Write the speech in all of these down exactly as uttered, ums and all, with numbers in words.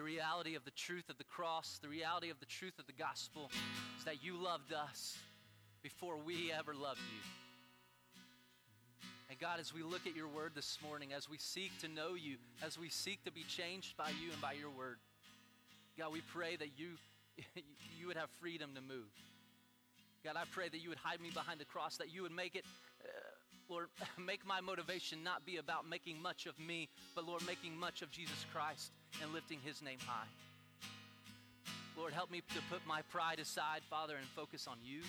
the reality of the truth of the cross, the reality of the truth of the gospel is that you loved us before we ever loved you. And God, as we look at your word this morning, as we seek to know you, as we seek to be changed by you and by your word, God, we pray that you, you would have freedom to move. God, I pray that you would hide me behind the cross, that you would make it, uh, Lord, make my motivation not be about making much of me, but Lord, making much of Jesus Christ and lifting his name high. Lord, help me to put my pride aside, Father, and focus on you,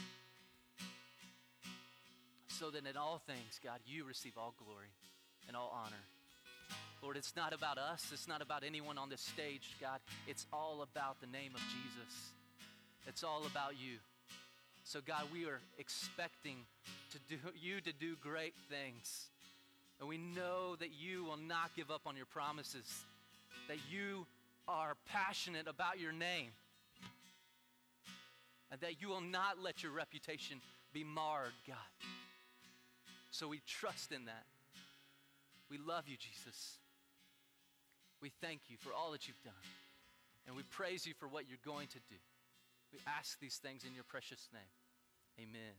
so that in all things, God, you receive all glory and all honor. Lord, it's not about us. It's not about anyone on this stage, God. It's all about the name of Jesus. It's all about you. So, God, we are expecting to do you to do great things. And we know that you will not give up on your promises, that you are passionate about your name, and that you will not let your reputation be marred, God. So we trust in that. We love you, Jesus. We thank you for all that you've done. And we praise you for what you're going to do. We ask these things in your precious name. Amen.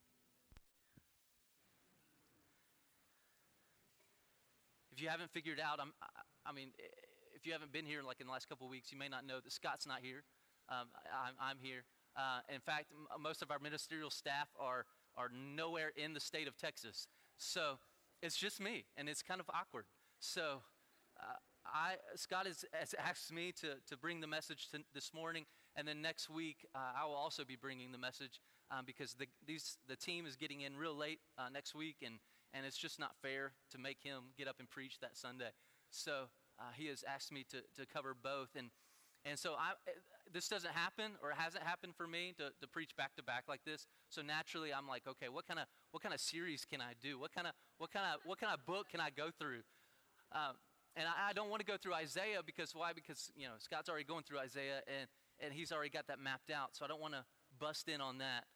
If you haven't figured out, I'm, I, I mean, if you haven't been here like in the last couple of weeks, you may not know that Scott's not here. Um, I'm, I'm here. Uh, in fact, m- most of our ministerial staff are are nowhere in the state of Texas. So it's just me, and it's kind of awkward. So uh, I Scott has, has asked me to, to bring the message to this morning, and then next week uh, I will also be bringing the message um, because the these the team is getting in real late uh, next week, and, and it's just not fair to make him get up and preach that Sunday. So uh, he has asked me to, to cover both, and and so I, this doesn't happen, or it hasn't happened for me to, to preach back to back like this. So naturally, I'm like, okay, what kind of what kind of series can I do? What kind of what kind of what kind of book can I go through? Um, and I, I don't want to go through Isaiah because why? Because you know Scott's already going through Isaiah, and and he's already got that mapped out. So I don't want to bust in on that.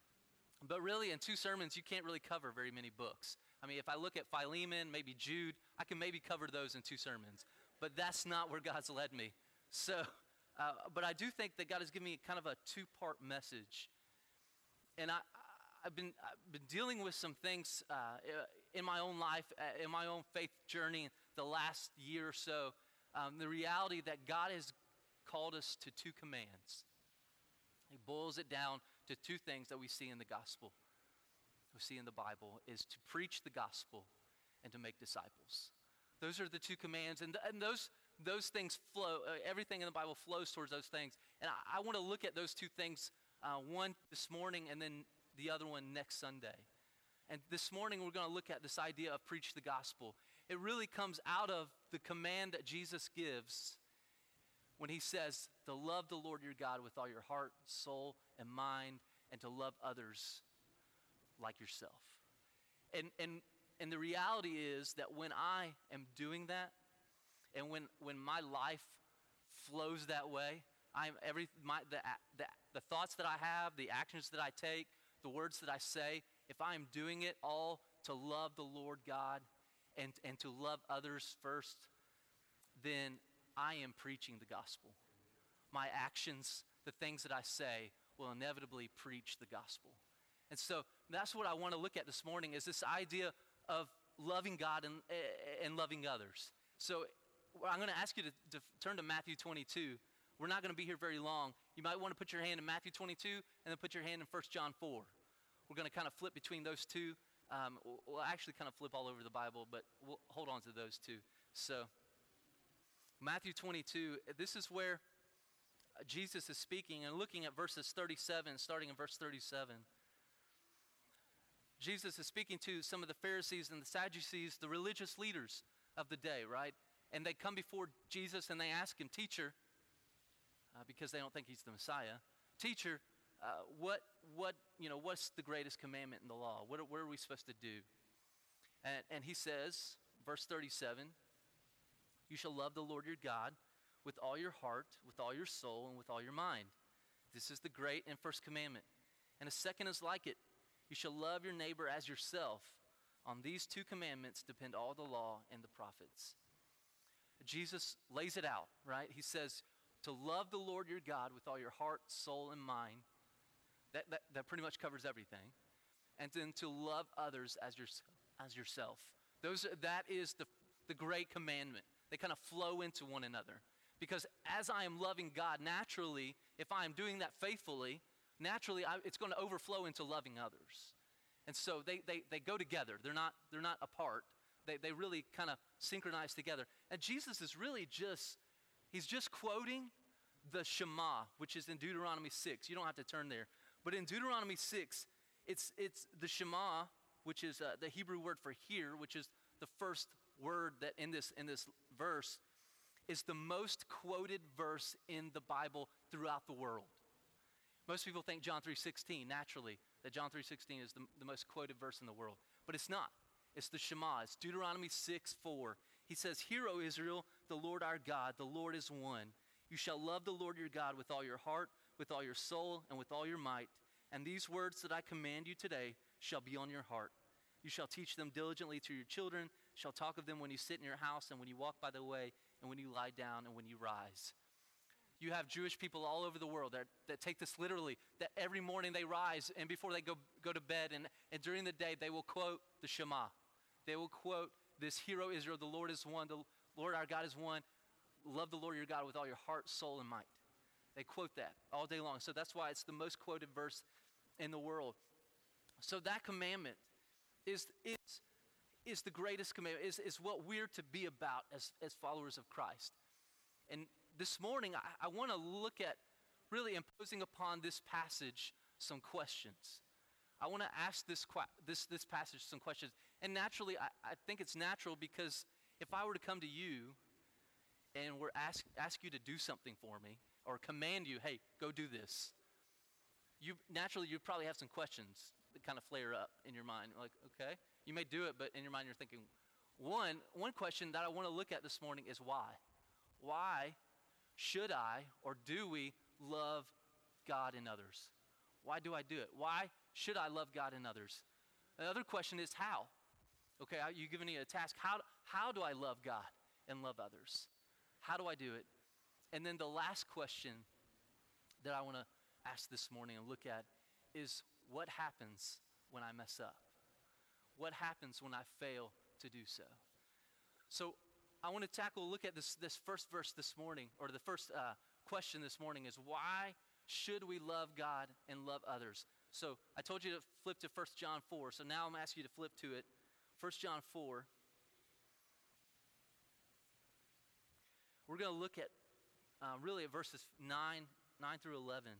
But really, in two sermons, you can't really cover very many books. I mean, if I look at Philemon, maybe Jude, I can maybe cover those in two sermons. But that's not where God's led me. So, uh, but I do think that God has given me kind of a two-part message. And I, I've been I've been dealing with some things uh, in my own life, uh, in my own faith journey the last year or so. Um, the reality that God has called us to two commands. He boils it down to two things that we see in the gospel, we see in the Bible, is to preach the gospel and to make disciples. Those are the two commands, and, th- and those those things flow. Uh, everything in the Bible flows towards those things. And I, I want to look at those two things, uh, one this morning and then the other one next Sunday. And this morning we're going to look at this idea of preach the gospel. It really comes out of the command that Jesus gives when he says to love the Lord your God with all your heart, soul, and mind, and to love others like yourself. And and and the reality is that when I am doing that, and when when my life flows that way, I'm every my the the the thoughts that I have, the actions that I take, the words that I say, if I am doing it all to love the Lord God and and to love others first, then I am preaching the gospel. My actions, the things that I say, will inevitably preach the gospel. And so that's what I want to look at this morning, is this idea of loving God and, and loving others. So I'm going to ask you to, to turn to Matthew twenty-two. We're not going to be here very long. You might want to put your hand in Matthew twenty-two and then put your hand in First John four. We're going to kind of flip between those two. Um, we'll actually kind of flip all over the Bible, but we'll hold on to those two. So Matthew twenty-two, this is where Jesus is speaking, and looking at verses thirty-seven, starting in verse thirty-seven. Jesus is speaking to some of the Pharisees and the Sadducees, the religious leaders of the day, right? And they come before Jesus and they ask him, "Teacher," uh, because they don't think he's the Messiah, "Teacher, uh, what, what, you know, what's the greatest commandment in the law? What, what are we supposed to do?" And, and he says, verse thirty-seven, "You shall love the Lord your God with all your heart, with all your soul, and with all your mind. This is the great and first commandment. And a second is like it. You shall love your neighbor as yourself. On these two commandments depend all the law and the prophets." Jesus lays it out, right? He says to love the Lord your God with all your heart, soul, and mind. That, that, that pretty much covers everything. And then to love others as, your, as yourself. Those, that is the, the great commandment. They kind of flow into one another. Because as I am loving God, naturally, if I am doing that faithfully, naturally I, it's going to overflow into loving others. And so they, they, they go together. They're not, they're not apart. They, they really kind of synchronize together. And Jesus is really just, he's just quoting the Shema, which is in Deuteronomy six. You don't have to turn there. But in Deuteronomy six, it's, it's the Shema, which is uh, the Hebrew word for hear, which is the first word that in this, in this verse is the most quoted verse in the Bible throughout the world. Most people think John three sixteen, naturally, that John three sixteen is the, the most quoted verse in the world. But it's not. It's the Shema. It's Deuteronomy six four. He says, "Hear, O Israel, the Lord our God, the Lord is one. You shall love the Lord your God with all your heart, with all your soul, and with all your might. And these words that I command you today shall be on your heart. You shall teach them diligently to your children, shall talk of them when you sit in your house and when you walk by the way and when you lie down and when you rise." You have Jewish people all over the world that, that take this literally, that every morning they rise and before they go, go to bed and, and during the day they will quote the Shema. They will quote this, "Hear, O Israel, the Lord is one, the Lord our God is one. Love the Lord your God with all your heart, soul, and might." They quote that all day long. So that's why it's the most quoted verse in the world. So that commandment is, is, is the greatest commandment, is, is what we're to be about as, as followers of Christ. And this morning, I, I want to look at really imposing upon this passage some questions. I want to ask this, this, this passage some questions. And naturally, I, I think it's natural because if I were to come to you and were ask, ask you to do something for me or command you, "Hey, go do this," you naturally, you probably have some questions that kind of flare up in your mind. Like, okay, you may do it, but in your mind you're thinking, one, one question that I want to look at this morning is why? Why should I or do we love God and others? Why do I do it? Why should I love God and others? The other question is how? Okay, you given me a task. How, how do I love God and love others? How do I do it? And then the last question that I want to ask this morning and look at is, what happens when I mess up? What happens when I fail to do so? So I want to tackle, look at this, this first verse this morning, or the first uh, question this morning is, why should we love God and love others? So I told you to flip to First John four, so now I'm asking you to flip to it. First John four. We're going to look at uh, really at verses nine, nine through eleven.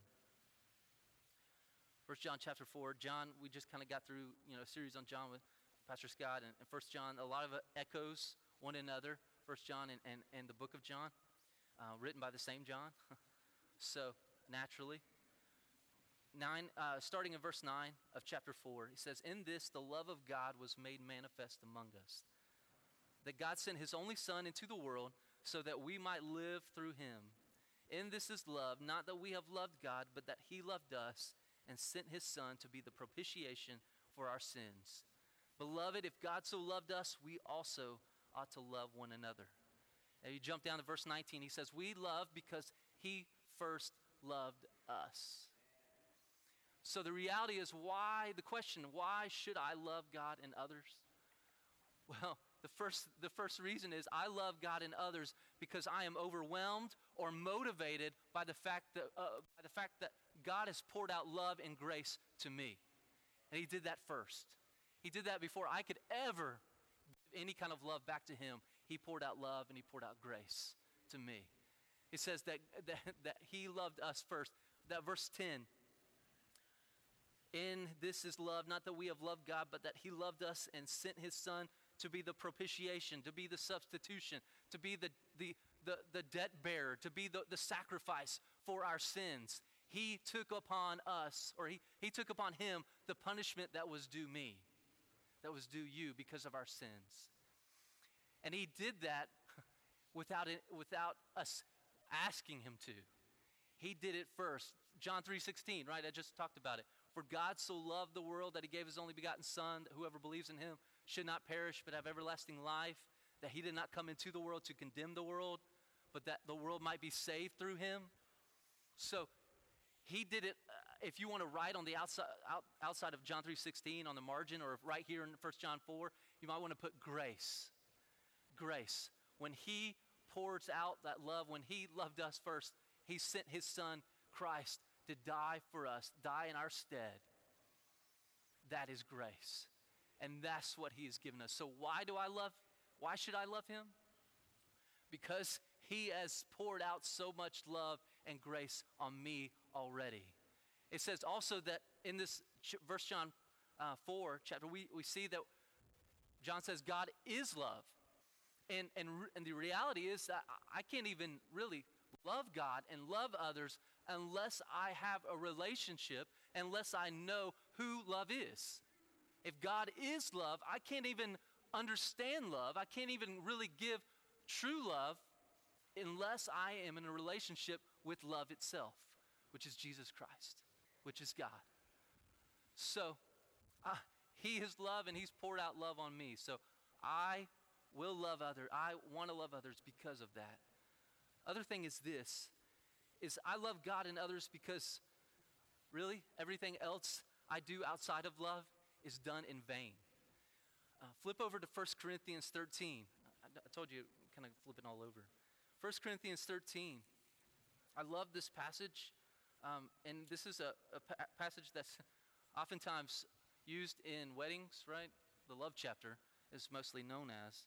First John chapter four. John, we just kind of got through, you know, a series on John with Pastor Scott, and, and First John, a lot of it echoes one another. First John and, and, and the book of John, uh, written by the same John. So naturally, nine, uh, starting in verse nine of chapter four, he says, "In this the love of God was made manifest among us, that God sent his only Son into the world so that we might live through him. In this is love, not that we have loved God, but that he loved us and sent his Son to be the propitiation for our sins. Beloved, if God so loved us, we also ought to love one another." And you jump down to verse nineteen, he says, "We love because he first loved us." So the reality is, why, the question, why should I love God and others? Well, the first, the first reason is I love God and others because I am overwhelmed or motivated by the fact that, uh, by the fact that God has poured out love and grace to me. And he did that first. He did that before I could ever give any kind of love back to him. He poured out love and he poured out grace to me. It says that, that, that he loved us first. That verse ten, "In this is love, not that we have loved God, but that he loved us and sent his Son to be the propitiation, to be the substitution, to be the, the, the, the debt bearer, to be the, the sacrifice for our sins. He took upon us, or he, he took upon him the punishment that was due me, that was due you because of our sins. And he did that without it, without us asking him to. He did it first. John three sixteen, right? I just talked about it. "For God so loved the world that he gave his only begotten Son, that whoever believes in him should not perish but have everlasting life." that he did not come into the world to condemn the world, but that the world might be saved through him. So he did it. Uh, if you want to write on the outside, out, outside of John three sixteen on the margin, or right here in First John four, you might want to put grace. Grace. When he pours out that love, when he loved us first, he sent his son, Christ, to die for us, die in our stead. That is grace. And that's what he has given us. So why do I love, why should I love him? Because he has poured out so much love and grace on me already. It says also that in this First John uh, four chapter, we, we see that John says God is love. And, and, and the reality is that I can't even really love God and love others unless I have a relationship, unless I know who love is. If God is love, I can't even understand love. I can't even really give true love unless I am in a relationship with love itself, which is Jesus Christ, which is God. So uh, he is love, and he's poured out love on me. So I will love others. I want to love others because of that. Other thing is this, is I love God and others because really everything else I do outside of love is done in vain. Uh, flip over to First Corinthians thirteen. I, I told you, kind of flipping all over. First Corinthians thirteen. I love this passage, um, and this is a, a pa- passage that's oftentimes used in weddings, right? The love chapter is mostly known as.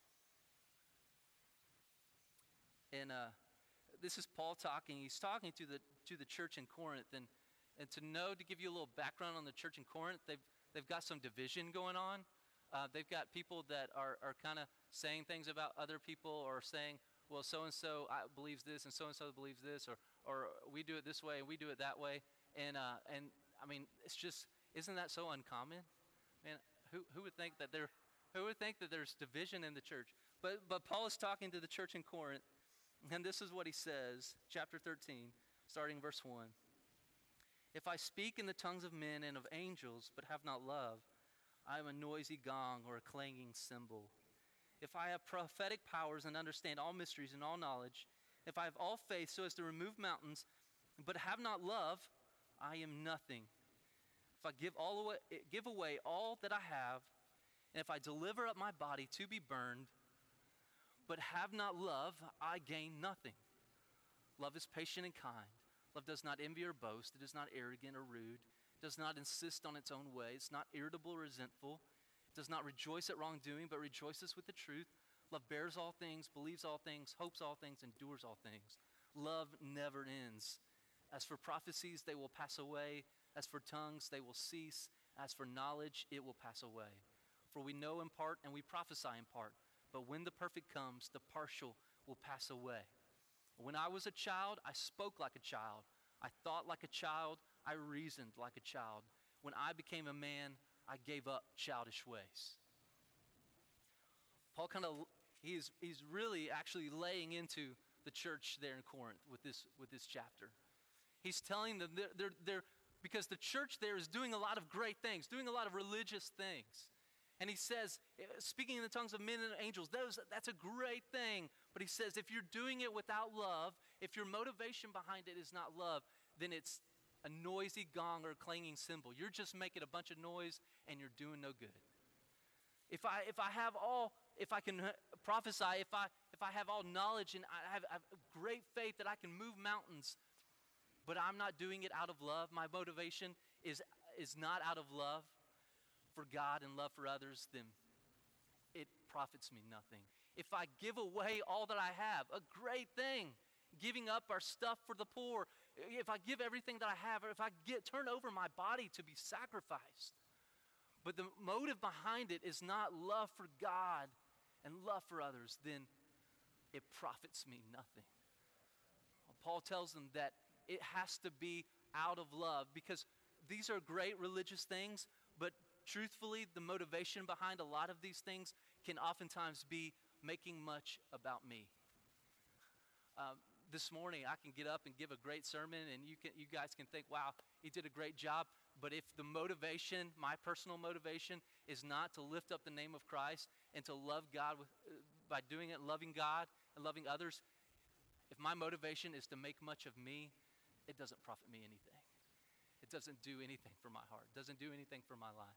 And uh, this is Paul talking. He's talking to the to the church in Corinth, and and to know, to give you a little background on the church in Corinth, they've they've got some division going on. Uh, they've got people that are are kind of saying things about other people, or saying, well, so and so believes this, and so and so believes this, or or we do it this way and we do it that way, and uh, and I mean, it's just, isn't that so uncommon? Man, who who would think that there, who would think that there's division in the church? But but Paul is talking to the church in Corinth. And this is what he says, chapter thirteen, starting verse one. If I speak in the tongues of men and of angels, but have not love, I am a noisy gong or a clanging cymbal. If I have prophetic powers and understand all mysteries and all knowledge, if I have all faith so as to remove mountains, but have not love, I am nothing. If I give all away, give away all that I have, and if I deliver up my body to be burned, but have not love, I gain nothing. Love is patient and kind. Love does not envy or boast. It is not arrogant or rude. It does not insist on its own way. It's not irritable or resentful. It does not rejoice at wrongdoing, but rejoices with the truth. Love bears all things, believes all things, hopes all things, endures all things. Love never ends. As for prophecies, they will pass away. As for tongues, they will cease. As for knowledge, it will pass away. For we know in part and we prophesy in part. But when the perfect comes, the partial will pass away. When I was a child, I spoke like a child. I thought like a child. I reasoned like a child. When I became a man, I gave up childish ways. Paul kind of, he's he's really actually laying into the church there in Corinth with this with this chapter. He's telling them they're, they're, they're because the church there is doing a lot of great things, doing a lot of religious things. And he says, speaking in the tongues of men and angels, those, that's a great thing. But he says, if you're doing it without love, if your motivation behind it is not love, then it's a noisy gong or a clanging cymbal. You're just making a bunch of noise and you're doing no good. If I if I have all, if I can prophesy, if I if I have all knowledge and I have, I have great faith that I can move mountains, but I'm not doing it out of love, my motivation is is not out of love for God and love for others, then it profits me nothing. If I give away all that I have, a great thing, giving up our stuff for the poor, if I give everything that I have, or if I get turn over my body to be sacrificed, but the motive behind it is not love for God and love for others, then it profits me nothing. Paul tells them that it has to be out of love, because these are great religious things, but truthfully, the motivation behind a lot of these things can oftentimes be making much about me. Um, this morning, I can get up and give a great sermon, and you can, you guys can think, wow, he did a great job. But if the motivation, my personal motivation, is not to lift up the name of Christ and to love God with, uh, by doing it, loving God and loving others, if my motivation is to make much of me, it doesn't profit me anything. It doesn't do anything for my heart. It doesn't do anything for my life.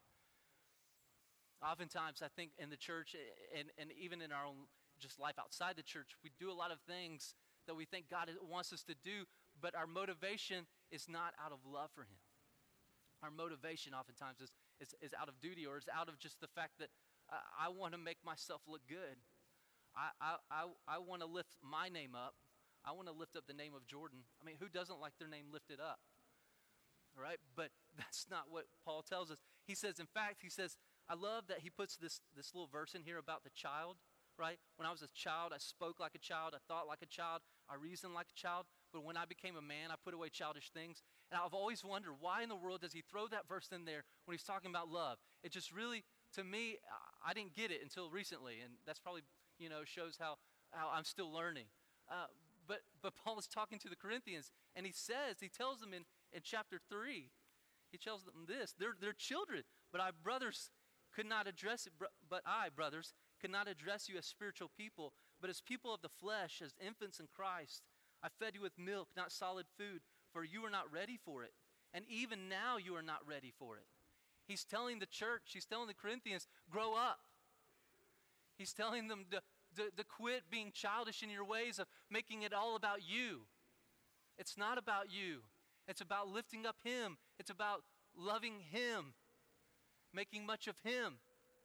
Oftentimes, I think in the church and, and even in our own just life outside the church, we do a lot of things that we think God wants us to do, but our motivation is not out of love for him. Our motivation oftentimes is, is, is out of duty, or is out of just the fact that uh, I want to make myself look good. I, I, I, I want to lift my name up. I want to lift up the name of Jordan. I mean, who doesn't like their name lifted up? Right? But that's not what Paul tells us. He says, in fact, he says, I love that he puts this, this little verse in here about the child, right? When I was a child, I spoke like a child. I thought like a child. I reasoned like a child. But when I became a man, I put away childish things. And I've always wondered, why in the world does he throw that verse in there when he's talking about love? It just really, to me, I didn't get it until recently. And that's probably, you know, shows how, how I'm still learning. Uh, but but Paul is talking to the Corinthians, and he says, he tells them in, in chapter three, he tells them this, they're, they're children, but I, brothers, could not address it, but I, brothers, could not address you as spiritual people, but as people of the flesh, as infants in Christ. I fed you with milk, not solid food, for you were not ready for it. And even now you are not ready for it. He's telling the church, he's telling the Corinthians, grow up. He's telling them to, to, to quit being childish in your ways of making it all about you. It's not about you. It's about lifting up him. It's about loving him, making much of him.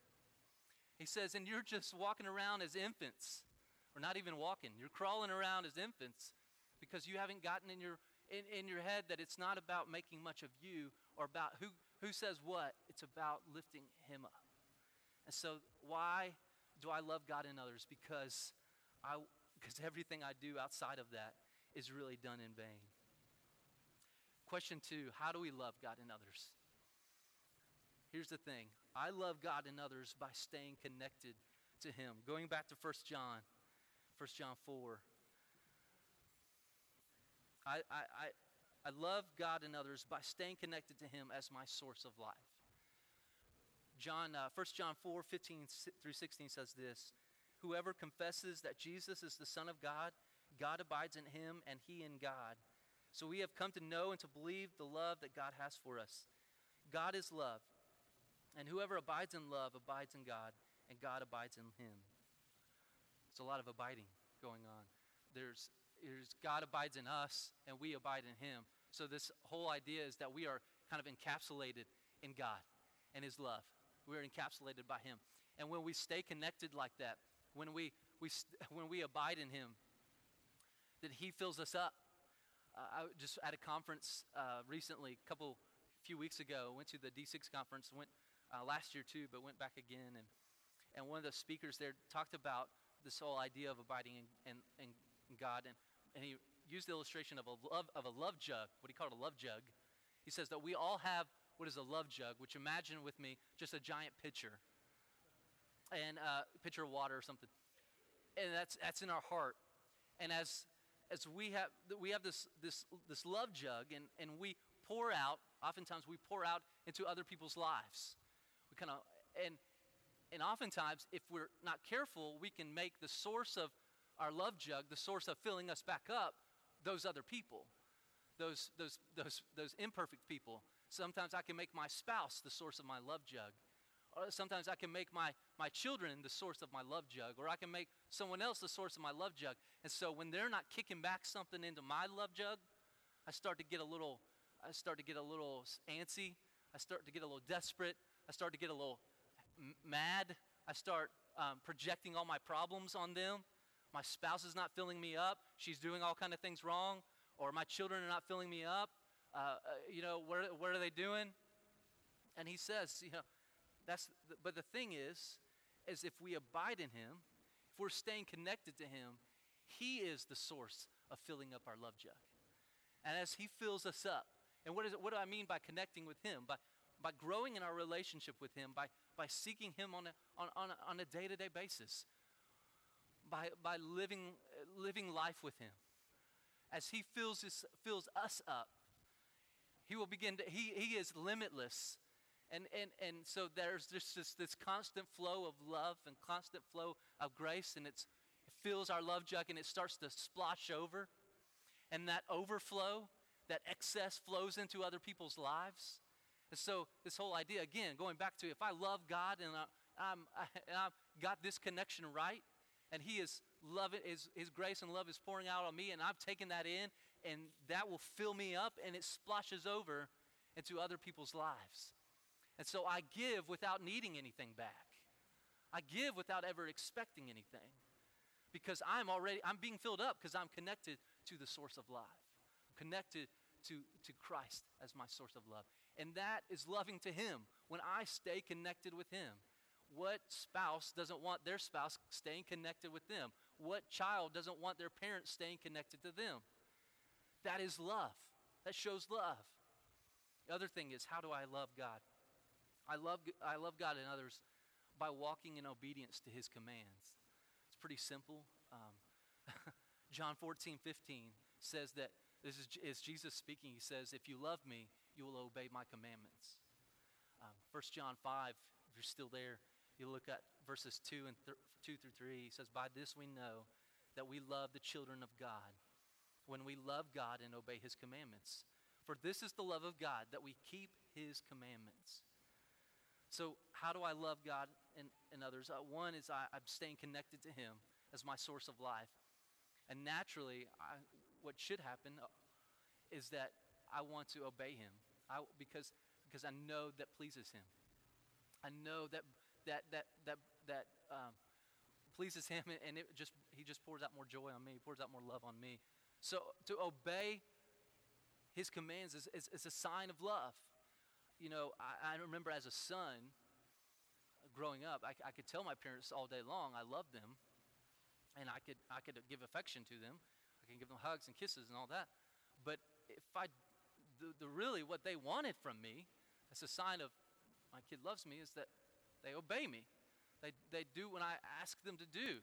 He says, and you're just walking around as infants, or not even walking. You're crawling around as infants because you haven't gotten in your in, in your head that it's not about making much of you or about who, who says what. It's about lifting him up. And so why do I love God and others? Because I because everything I do outside of that is really done in vain. Question two, how do we love God and others? Here's the thing. I love God and others by staying connected to him. Going back to First John, First John four. I, I, I, I love God and others by staying connected to him as my source of life. John, uh, First John four, fifteen through sixteen says this, whoever confesses that Jesus is the Son of God, God abides in him and he in God. So we have come to know and to believe the love that God has for us. God is love, and whoever abides in love abides in God, and God abides in him. There's a lot of abiding going on. There's, there's God abides in us, and we abide in him. So this whole idea is that we are kind of encapsulated in God and his love. We're encapsulated by him. And when we stay connected like that, when we, we when we abide in him, that he fills us up. Uh, I was just at a conference uh, recently, a couple, few weeks ago, went to the D six conference, went uh, last year too, but went back again. And, and one of the speakers there talked about this whole idea of abiding in, in, in, in God. And, and he used the illustration of a love of a love jug, what he called a love jug. He says that we all have what is a love jug, which imagine with me just a giant pitcher, and a uh, pitcher of water or something. And that's that's in our heart. And as as we have we have this this this love jug, and, and we pour out, oftentimes we pour out into other people's lives. We kind of and and oftentimes if we're not careful, we can make the source of our love jug, the source of filling us back up, those other people, those those those those imperfect people. Sometimes I can make my spouse the source of my love jug. Or sometimes I can make my, my children the source of my love jug. Or I can make someone else the source of my love jug. And so when they're not kicking back something into my love jug, I start to get a little, I start to get a little antsy. I start to get a little desperate. I start to get a little m- mad. I start um, projecting all my problems on them. My spouse is not filling me up. She's doing all kind of things wrong. Or my children are not filling me up. Uh, uh, you know, what, what are they doing? And he says, you know, that's, the, but the thing is, is if we abide in him, if we're staying connected to him, he is the source of filling up our love jug. And as he fills us up, and what is it, what do I mean by connecting with him? By, by growing in our relationship with him, by, by seeking him on a, on, on a, on a day-to-day basis, by, by living, living life with him. As he fills, his, fills us up, He will begin to, he, he is limitless. And, and, and so there's just this, this constant flow of love and constant flow of grace, and it's, it fills our love jug, and it starts to splosh over. And that overflow, that excess flows into other people's lives. And so this whole idea, again, going back to if I love God and, I, I'm, I, and I've got this connection right, and he is loving, his, his grace and love is pouring out on me, and I've taken that in, and that will fill me up, and it splashes over into other people's lives. And so I give without needing anything back. I give without ever expecting anything. Because I'm already, I'm being filled up because I'm connected to the source of life. Connected to, to Christ as my source of love. And that is loving to him when I stay connected with him. What spouse doesn't want their spouse staying connected with them? What child doesn't want their parents staying connected to them? That is love. That shows love. The other thing is, how do I love God? I love, I love God and others by walking in obedience to his commands. It's pretty simple. Um, John fourteen fifteen says that, this is, is Jesus speaking. He says, if you love me, you will obey my commandments. Um, First John five, if you're still there, you look at verses two and th- two through three. He says, by this we know that we love the children of God, when we love God and obey his commandments. For this is the love of God, that we keep his commandments. So how do I love God and, and others? Uh, one is I, I'm staying connected to him as my source of life. And naturally, I, what should happen is that I want to obey him I, because, because I know that pleases him. I know that that that that that um, pleases him, and it just he just pours out more joy on me. He pours out more love on me. So to obey his commands is, is, is a sign of love. You know, I, I remember as a son growing up, I, I could tell my parents all day long I loved them, and I could I could give affection to them. I can give them hugs and kisses and all that. But if I, the, the really what they wanted from me, as a sign of my kid loves me, is that they obey me. They they do what I ask them to do.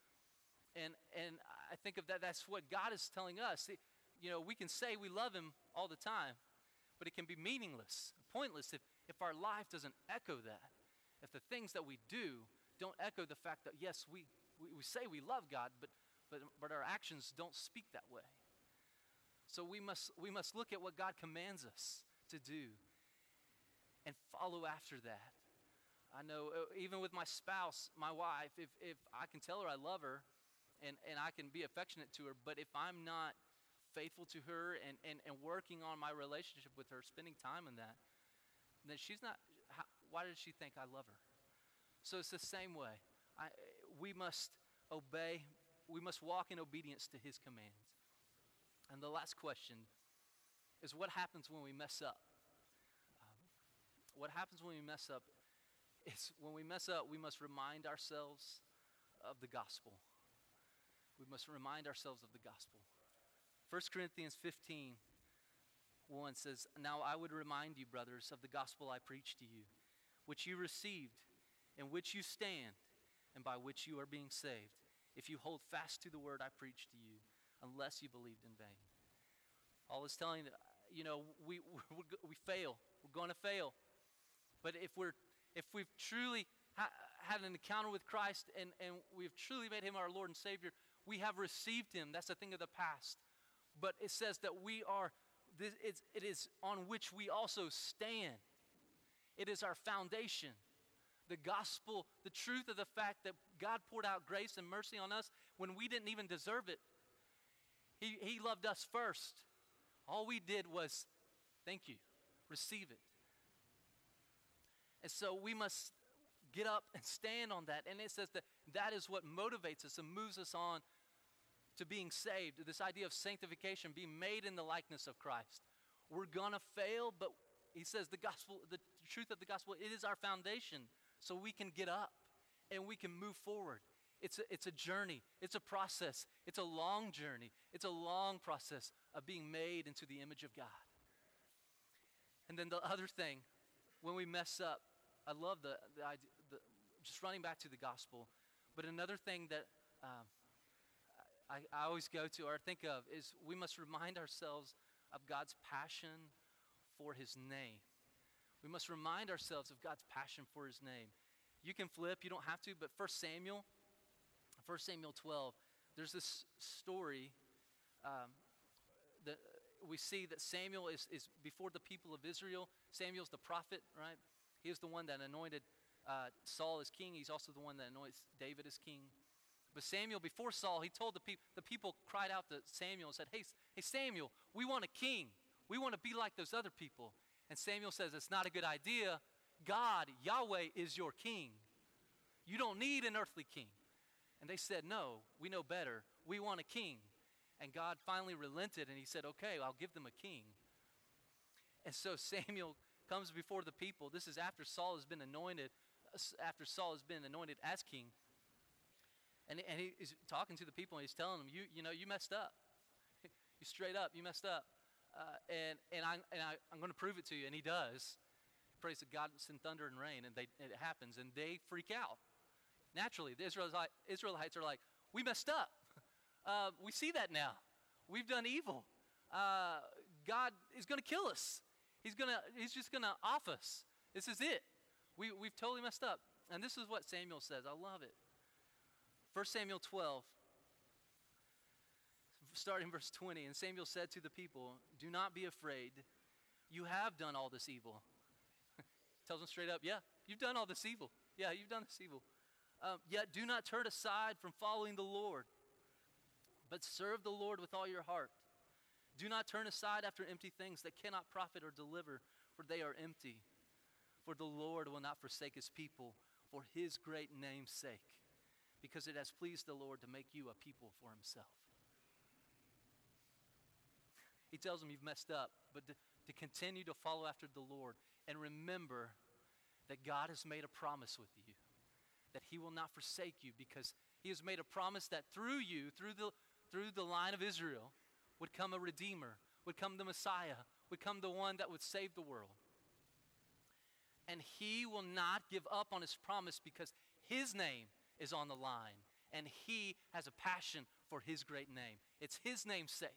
And and I think of that. That's what God is telling us. It, you know, we can say we love him all the time, but it can be meaningless, pointless if, if our life doesn't echo that. If the things that we do don't echo the fact that, yes, we, we, we say we love God, but, but but our actions don't speak that way. So we must we must look at what God commands us to do and follow after that. I know uh, even with my spouse, my wife, if, if I can tell her I love her and, and I can be affectionate to her, but if I'm not faithful to her and, and, and working on my relationship with her, spending time in that, then she's not, how, why does she think I love her? So it's the same way. I, we must obey, we must walk in obedience to his commands. And the last question is, what happens when we mess up? Um, what happens when we mess up is when we mess up, we must remind ourselves of the gospel. We must remind ourselves of the gospel. First Corinthians fifteen, one says, now I would remind you, brothers, of the gospel I preached to you, which you received, in which you stand, and by which you are being saved, if you hold fast to the word I preached to you, unless you believed in vain. Paul is telling, you know, we we, we fail. We're going to fail. But if we're if we've truly ha- had an encounter with Christ and, and we've truly made him our Lord and Savior, we have received him. That's a thing of the past. But it says that we are, this, it's, it is on which we also stand. It is our foundation. The gospel, the truth of the fact that God poured out grace and mercy on us when we didn't even deserve it. He, he loved us first. All we did was, thank you, receive it. And so we must get up and stand on that. And it says that that is what motivates us and moves us on to being saved. This idea of sanctification, being made in the likeness of Christ. We're going to fail, but he says the gospel, the truth of the gospel, it is our foundation. So we can get up and we can move forward. It's a, it's a journey. It's a process. It's a long journey. It's a long process of being made into the image of God. And then the other thing, when we mess up, I love the, the idea, the, just running back to the gospel, but another thing that um, I, I always go to or think of is we must remind ourselves of God's passion for his name. We must remind ourselves of God's passion for his name. You can flip, you don't have to, but First Samuel, First Samuel twelve, there's this story um, that we see that Samuel is, is before the people of Israel. Samuel's the prophet, right? He is the one that anointed uh, Saul as king. He's also the one that anoints David as king. But Samuel, before Saul, he told the people, the people cried out to Samuel and said, hey, hey Samuel, we want a king. We want to be like those other people. And Samuel says, it's not a good idea. God, Yahweh, is your king. You don't need an earthly king. And they said, no, we know better. We want a king. And God finally relented and he said, okay, I'll give them a king. And so Samuel comes before the people. This is after Saul has been anointed, after Saul has been anointed as king. And, and he is talking to the people and he's telling them, you, you know, you messed up. You straight up, you messed up. Uh, and and, I, and I, I'm going to prove it to you. And he does. Praise to God, send thunder and rain, and they, it happens. And they freak out. Naturally, the Israelites, Israelites are like, we messed up. Uh, we see that now. We've done evil. Uh, God is going to kill us. He's gonna. He's just going to off us. This is it. We, we've totally messed up. And this is what Samuel says. I love it. First Samuel twelve, starting verse twenty. And Samuel said to the people, do not be afraid. You have done all this evil. Tells them straight up, yeah, you've done all this evil. Yeah, you've done this evil. Um, yet do not turn aside from following the Lord, but serve the Lord with all your heart. Do not turn aside after empty things that cannot profit or deliver, for they are empty. For the Lord will not forsake his people for his great name's sake, because it has pleased the Lord to make you a people for himself. He tells them you've messed up, but to, to continue to follow after the Lord. And remember that God has made a promise with you, that he will not forsake you, because he has made a promise that through you, through the, through the line of Israel, would come a Redeemer, would come the Messiah, would come the one that would save the world. And he will not give up on his promise, because his name is on the line, and he has a passion for his great name. It's his name's sake.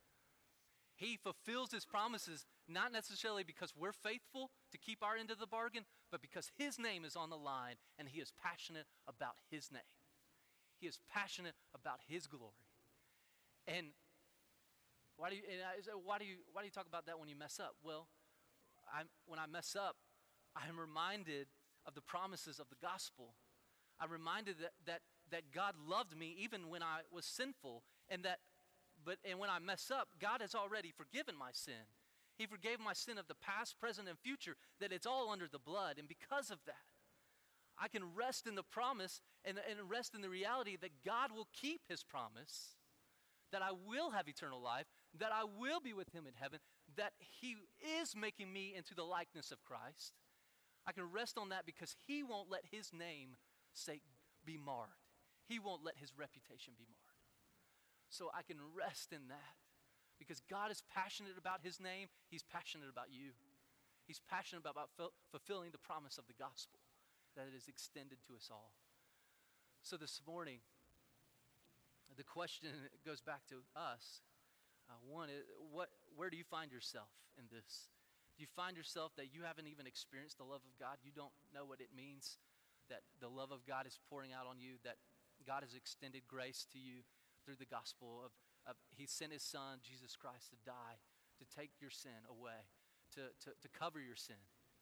He fulfills his promises, not necessarily because we're faithful to keep our end of the bargain, but because his name is on the line, and he is passionate about his name. He is passionate about his glory. And why do you, and I, why do you, why do you talk about that when you mess up? Well, I'm, when I mess up, I'm reminded of the promises of the gospel. I'm reminded that, that, that God loved me even when I was sinful, and that But and when I mess up, God has already forgiven my sin. He forgave my sin of the past, present, and future, that it's all under the blood. And because of that, I can rest in the promise and, and rest in the reality that God will keep his promise, that I will have eternal life, that I will be with him in heaven, that he is making me into the likeness of Christ. I can rest on that because he won't let his name sake be marred. He won't let his reputation be marred. So I can rest in that because God is passionate about his name. He's passionate about you. He's passionate about, about ful- fulfilling the promise of the gospel that it is extended to us all. So this morning, the question goes back to us. Uh, one is, what, where do you find yourself in this? Do you find yourself that you haven't even experienced the love of God? You don't know what it means that the love of God is pouring out on you, that God has extended grace to you through the gospel of, of he sent his son, Jesus Christ, to die, to take your sin away, to, to, to cover your sin.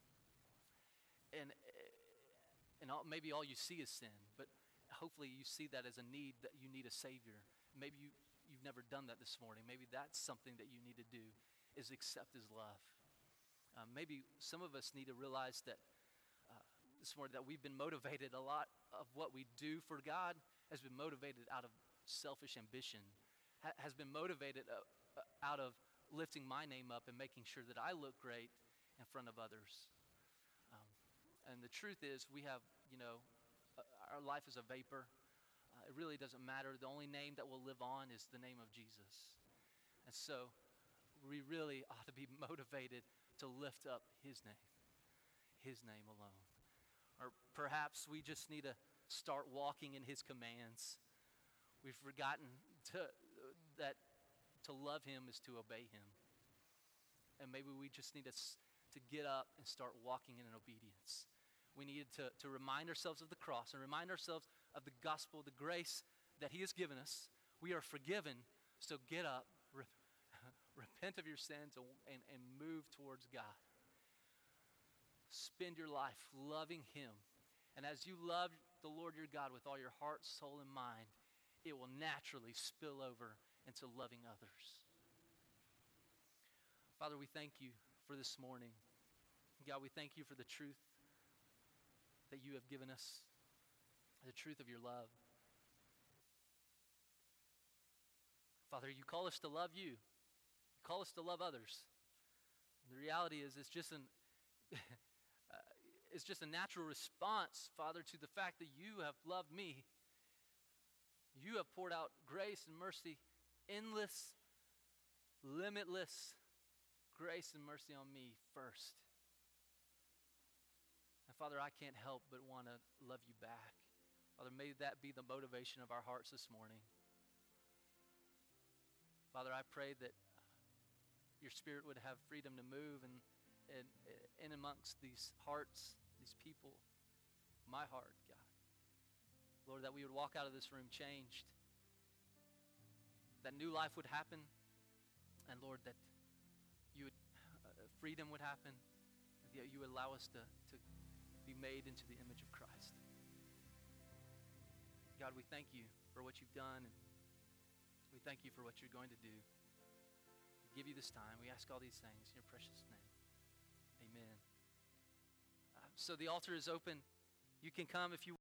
And, and all, maybe all you see is sin, but hopefully you see that as a need, that you need a Savior. Maybe you, you've never done that this morning. Maybe that's something that you need to do, is accept his love. Uh, maybe some of us need to realize that uh, this morning that we've been motivated, a lot of what we do for God has been motivated out of selfish ambition, ha- has been motivated uh, uh, out of lifting my name up and making sure that I look great in front of others. Um, and the truth is, we have, you know, uh, our life is a vapor. Uh, it really doesn't matter. The only name that will live on is the name of Jesus. And so we really ought to be motivated to lift up his name, his name alone. Or perhaps we just need to start walking in his commands. We've forgotten to, that to love him is to obey him. And maybe we just need to s- to get up and start walking in obedience. We needed to, to remind ourselves of the cross and remind ourselves of the gospel, the grace that he has given us. We are forgiven, so get up, re- repent of your sins, and, and move towards God. Spend your life loving him. And as you love the Lord your God with all your heart, soul, and mind, it will naturally spill over into loving others. Father, we thank you for this morning. God, we thank you for the truth that you have given us, the truth of your love. Father, you call us to love you. You call us to love others. And the reality is it's just an uh, it's just a natural response, Father, to the fact that you have loved me. You have poured out grace and mercy, endless, limitless grace and mercy on me first. And Father, I can't help but want to love you back. Father, may that be the motivation of our hearts this morning. Father, I pray that your Spirit would have freedom to move and in, in amongst these hearts, these people, my heart, God. Lord, that we would walk out of this room changed, that new life would happen, and Lord, that you would, uh, freedom would happen, that you would allow us to, to be made into the image of Christ. God, we thank you for what you've done, and we thank you for what you're going to do. We give you this time. We ask all these things in your precious name. Amen. Uh, so the altar is open. You can come if you